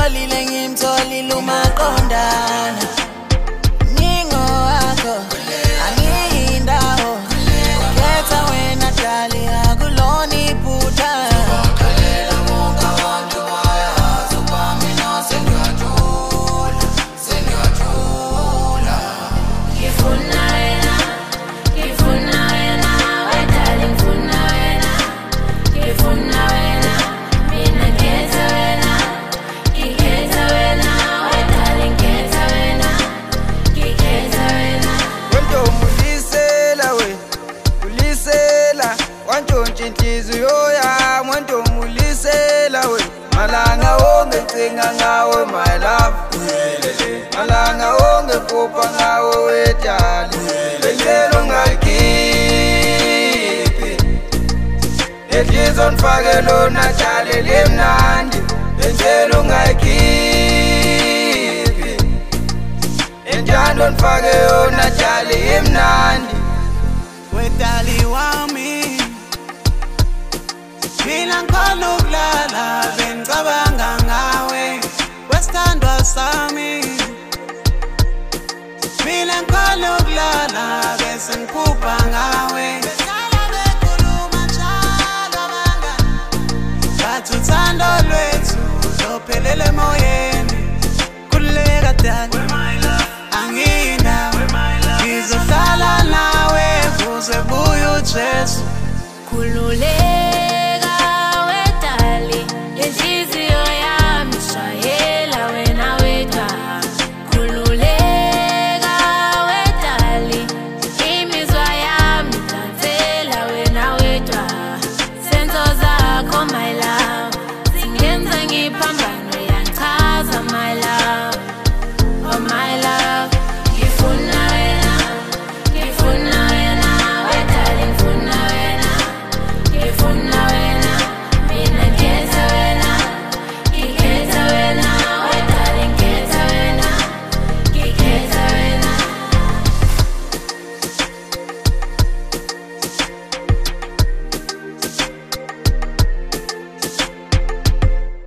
ngimtholile ngimtholile umaqondana ningo wakho angiyindawo ketha wena dali akulona iphutha ngikhalela bonke abantu bayazi mina sengiyajula ngifuna wena wedali ngifuna wena mina ngikhetha wena wedali ngikhetha wena Wentomulisela we ulisela wantshontsha inhliziyo yami wentomulisela we malanga wonke ngicinga ngawe my love malanga wonke ngiphupa ngawe wedali bengicela ungakhiphi enhliziyo ngifake lona dali limnandi bengicela ungakhiphi enjalo ngifake yona dali imnandi wedali wami mina ngikhona ukulala bengicabanga ngawe wesithandwa sami mina ngikhona ukulala bese ngiphupha ngawe bekhuluma njalo abangani bathi uthando lwethu lophelele emoyeni